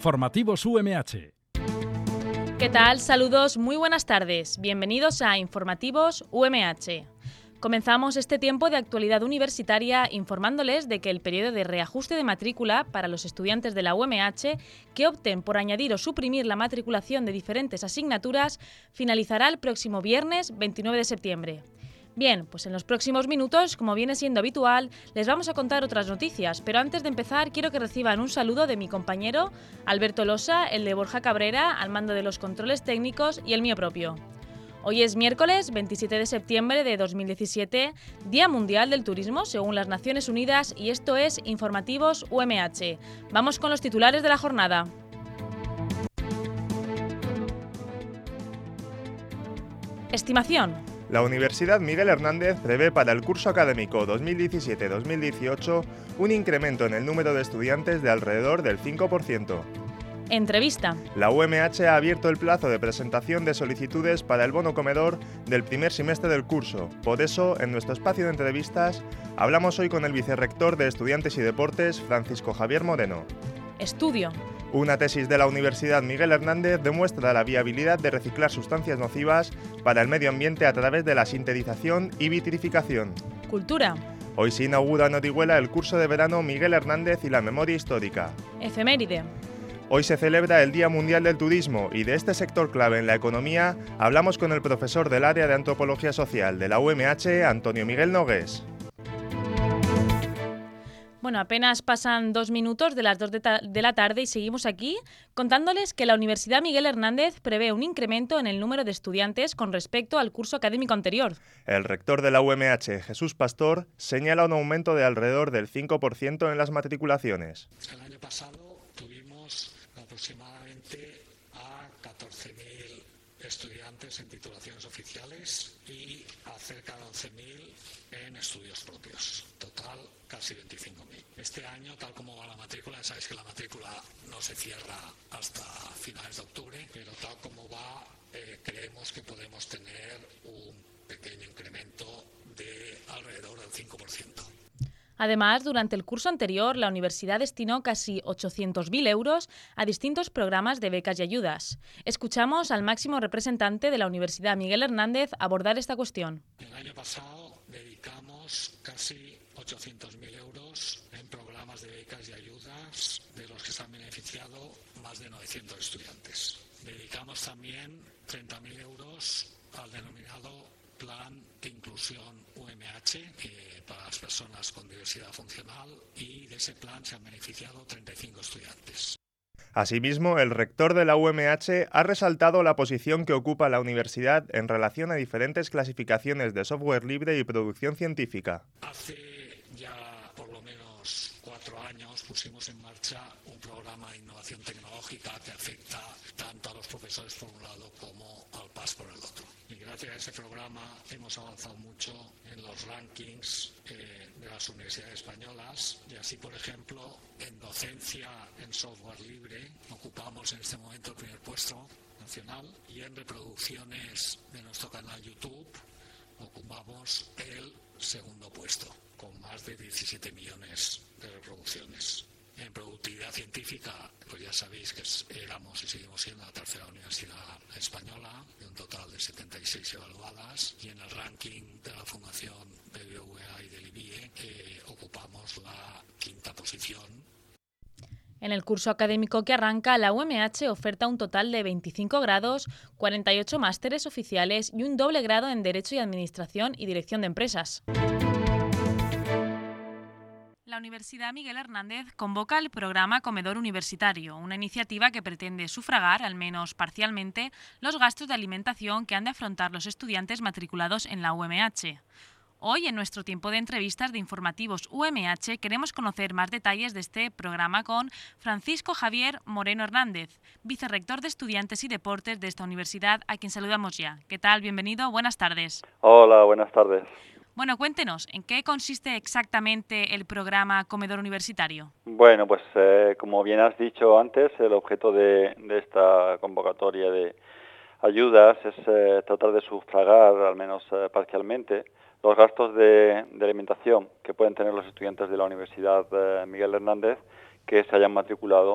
Informativos UMH. ¿Qué tal? Saludos, muy buenas tardes. Bienvenidos a Informativos UMH. Comenzamos este tiempo de actualidad universitaria informándoles de que el periodo de reajuste de matrícula para los estudiantes de la UMH que opten por añadir o suprimir la matriculación de diferentes asignaturas finalizará el próximo viernes 29 de septiembre. Bien, pues en los próximos minutos, como viene siendo habitual, les vamos a contar otras noticias, pero antes de empezar quiero que reciban un saludo de mi compañero Alberto Losa, el de Borja Cabrera, al mando de los controles técnicos y el mío propio. Hoy es miércoles 27 de septiembre de 2017, Día Mundial del Turismo según las Naciones Unidas, y esto es Informativos UMH. Vamos con los titulares de la jornada. Estimación. La Universidad Miguel Hernández prevé para el curso académico 2017-2018 un incremento en el número de estudiantes de alrededor del 5%. Entrevista. La UMH ha abierto el plazo de presentación de solicitudes para el bono comedor del primer semestre del curso. Por eso, en nuestro espacio de entrevistas, hablamos hoy con el vicerrector de Estudiantes y Deportes, Francisco Javier Moreno. Estudio. Una tesis de la Universidad Miguel Hernández demuestra la viabilidad de reciclar sustancias nocivas para el medio ambiente a través de la sintetización y vitrificación. Cultura. Hoy se inaugura en Orihuela el curso de verano Miguel Hernández y la memoria histórica. Efeméride. Hoy se celebra el Día Mundial del Turismo y de este sector clave en la economía hablamos con el profesor del área de Antropología Social de la UMH, Antonio Miguel Nogués. Bueno, apenas pasan 2 minutos de las 2 de la tarde y seguimos aquí contándoles que la Universidad Miguel Hernández prevé un incremento en el número de estudiantes con respecto al curso académico anterior. El rector de la UMH, Jesús Pastor, señala un aumento de alrededor del 5% en las matriculaciones. El año pasado tuvimos aproximadamente a 14.000 estudiantes en titulaciones oficiales y a cerca de 11.000 en estudios propios. Total, casi 25.000. Este año, tal como va la matrícula, ya sabéis que la matrícula no se cierra hasta finales de octubre, pero tal como va, creemos que podemos tener un pequeño incremento de alrededor del 5%. Además, durante el curso anterior, la universidad destinó casi 800.000 euros a distintos programas de becas y ayudas. Escuchamos al máximo representante de la Universidad Miguel Hernández abordar esta cuestión. El año pasado dedicamos casi 800.000 euros en programas de becas y ayudas, de los que se han beneficiado más de 900 estudiantes. Dedicamos también 30.000 euros al denominado Plan de Inclusión UMH para las personas con diversidad funcional, y de ese plan se han beneficiado 35 estudiantes. Asimismo, el rector de la UMH ha resaltado la posición que ocupa la universidad en relación a diferentes clasificaciones de software libre y producción científica. Hace ya por lo menos 4 años pusimos en marcha un programa de innovación tecnológica que afecta tanto a los profesores por un lado como al PAS por el otro. Y gracias a ese programa hemos avanzado mucho en los rankings de las universidades españolas, y así, por ejemplo, en docencia en software libre ocupamos en este momento el primer puesto nacional, y en reproducciones de nuestro canal YouTube ocupamos el segundo puesto, con más de 17 millones de reproducciones. En productividad científica, pues ya sabéis que éramos y seguimos siendo la tercera universidad española, de un total de 76 evaluadas, y en el ranking de la Fundación BBVA y del IBIE ocupamos la 5ª posición. En el curso académico que arranca, la UMH oferta un total de 25 grados, 48 másteres oficiales y un doble grado en Derecho y Administración y Dirección de Empresas. La Universidad Miguel Hernández convoca el programa Comedor Universitario, una iniciativa que pretende sufragar, al menos parcialmente, los gastos de alimentación que han de afrontar los estudiantes matriculados en la UMH. Hoy, en nuestro tiempo de entrevistas de Informativos UMH, queremos conocer más detalles de este programa con Francisco Javier Moreno Hernández, vicerrector de Estudiantes y Deportes de esta universidad, a quien saludamos ya. ¿Qué tal? Bienvenido. Buenas tardes. Hola, buenas tardes. Bueno, cuéntenos, ¿en qué consiste exactamente el programa Comedor Universitario? Bueno, pues como bien has dicho antes, el objeto de esta convocatoria de ayudas es tratar de sufragar, al menos parcialmente, los gastos de alimentación que pueden tener los estudiantes de la Universidad Miguel Hernández que se hayan matriculado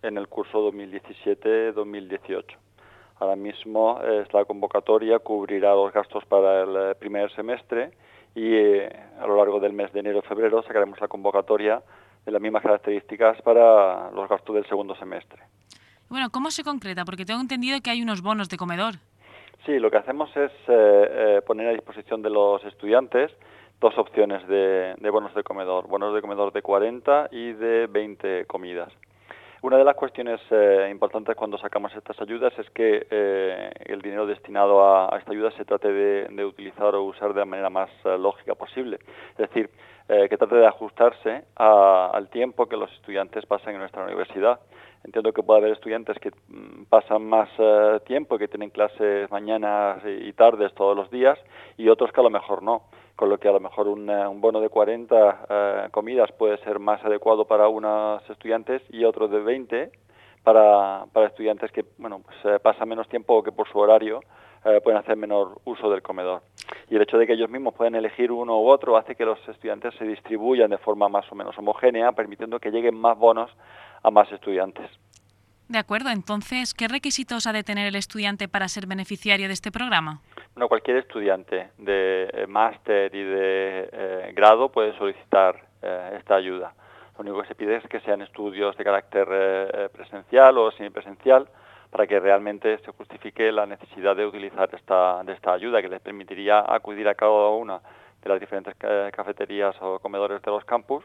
en el curso 2017-2018. Ahora mismo esta convocatoria cubrirá los gastos para el primer semestre y a lo largo del mes de enero-febrero sacaremos la convocatoria de las mismas características para los gastos del segundo semestre. Bueno, ¿cómo se concreta? Porque tengo entendido que hay unos bonos de comedor. Sí, lo que hacemos es poner a disposición de los estudiantes dos opciones de bonos de comedor de 40 y de 20 comidas. Una de las cuestiones importantes cuando sacamos estas ayudas es que el dinero destinado a esta ayuda se trate de utilizar o usar de la manera más lógica posible. Es decir, que trate de ajustarse al tiempo que los estudiantes pasan en nuestra universidad. Entiendo que puede haber estudiantes que pasan más tiempo, que tienen clases mañanas y tardes todos los días, y otros que a lo mejor no. Con lo que a lo mejor un bono de 40 comidas puede ser más adecuado para unos estudiantes y otro de 20 para estudiantes que pasan menos tiempo o que por su horario pueden hacer menor uso del comedor. Y el hecho de que ellos mismos pueden elegir uno u otro hace que los estudiantes se distribuyan de forma más o menos homogénea, permitiendo que lleguen más bonos a más estudiantes. De acuerdo, entonces, ¿qué requisitos ha de tener el estudiante para ser beneficiario de este programa? Bueno, cualquier estudiante de máster y de grado puede solicitar esta ayuda. Lo único que se pide es que sean estudios de carácter presencial o semipresencial para que realmente se justifique la necesidad de utilizar esta ayuda, que les permitiría acudir a cada una de las diferentes cafeterías o comedores de los campus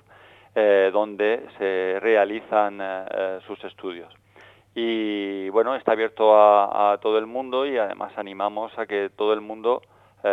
donde se realizan sus estudios. Y bueno, está abierto a todo el mundo y además animamos a que todo el mundo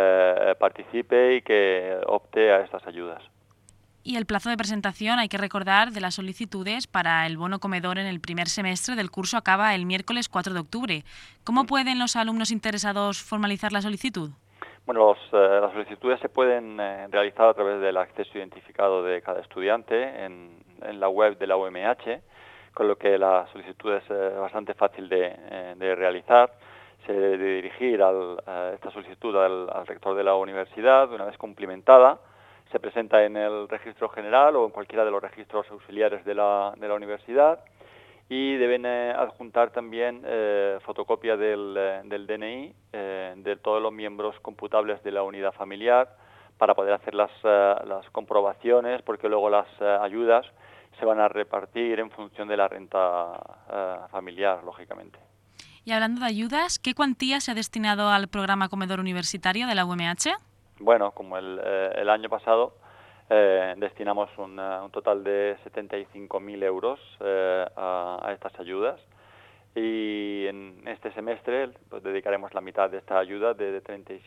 participe y que opte a estas ayudas. Y el plazo de presentación, hay que recordar, de las solicitudes para el bono comedor en el primer semestre del curso acaba el miércoles 4 de octubre. ¿Cómo pueden los alumnos interesados formalizar la solicitud? Bueno, las solicitudes se pueden realizar a través del acceso identificado de cada estudiante en la web de la UMH, con lo que la solicitud es bastante fácil de realizar. Se debe dirigir esta solicitud al rector de la universidad. Una vez cumplimentada, se presenta en el registro general o en cualquiera de los registros auxiliares de la universidad y deben adjuntar también fotocopia del DNI de todos los miembros computables de la unidad familiar para poder hacer las comprobaciones, porque luego las ayudas se van a repartir en función de la renta familiar, lógicamente. Y hablando de ayudas, ¿qué cuantía se ha destinado al programa Comedor Universitario de la UMH? Bueno, como el año pasado, destinamos un total de 75.000 euros a estas ayudas y en este semestre pues, dedicaremos la mitad de esta ayuda de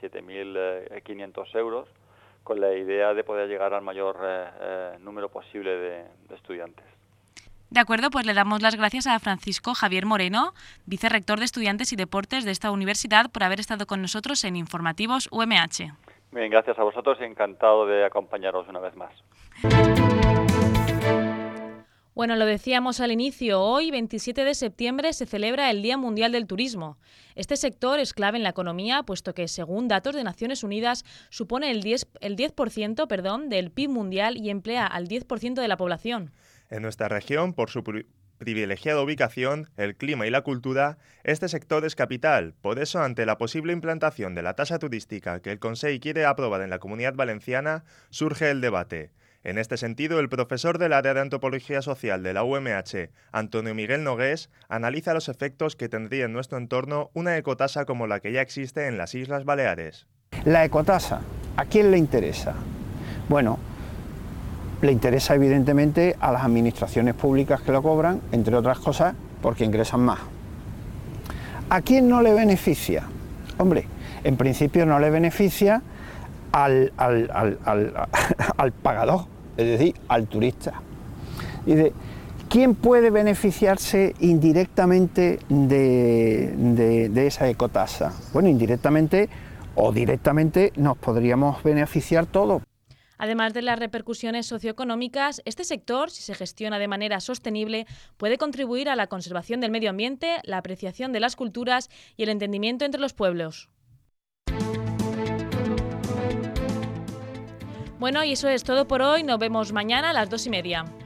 37.500 euros con la idea de poder llegar al mayor número posible de estudiantes. De acuerdo, pues le damos las gracias a Francisco Javier Moreno, vicerrector de Estudiantes y Deportes de esta universidad, por haber estado con nosotros en Informativos UMH. Bien, gracias a vosotros y encantado de acompañaros una vez más. Bueno, lo decíamos al inicio, hoy, 27 de septiembre, se celebra el Día Mundial del Turismo. Este sector es clave en la economía, puesto que, según datos de Naciones Unidas, supone el 10% del PIB mundial y emplea al 10% de la población. En nuestra región, por su privilegiada ubicación, el clima y la cultura, este sector es capital. Por eso, ante la posible implantación de la tasa turística que el Consell quiere aprobar en la Comunidad Valenciana, surge el debate. En este sentido, el profesor del área de Antropología Social de la UMH, Antonio Miguel Nogués, analiza los efectos que tendría en nuestro entorno una ecotasa como la que ya existe en las Islas Baleares. La ecotasa, ¿a quién le interesa? Bueno, le interesa evidentemente a las administraciones públicas que lo cobran, entre otras cosas, porque ingresan más. ¿A quién no le beneficia? Hombre, en principio no le beneficia al pagador, es decir, al turista. Dice, ¿quién puede beneficiarse indirectamente de esa ecotasa? Bueno, indirectamente o directamente nos podríamos beneficiar todos. Además de las repercusiones socioeconómicas, este sector, si se gestiona de manera sostenible, puede contribuir a la conservación del medio ambiente, la apreciación de las culturas y el entendimiento entre los pueblos. Bueno, y eso es todo por hoy. Nos vemos mañana a las 2:30.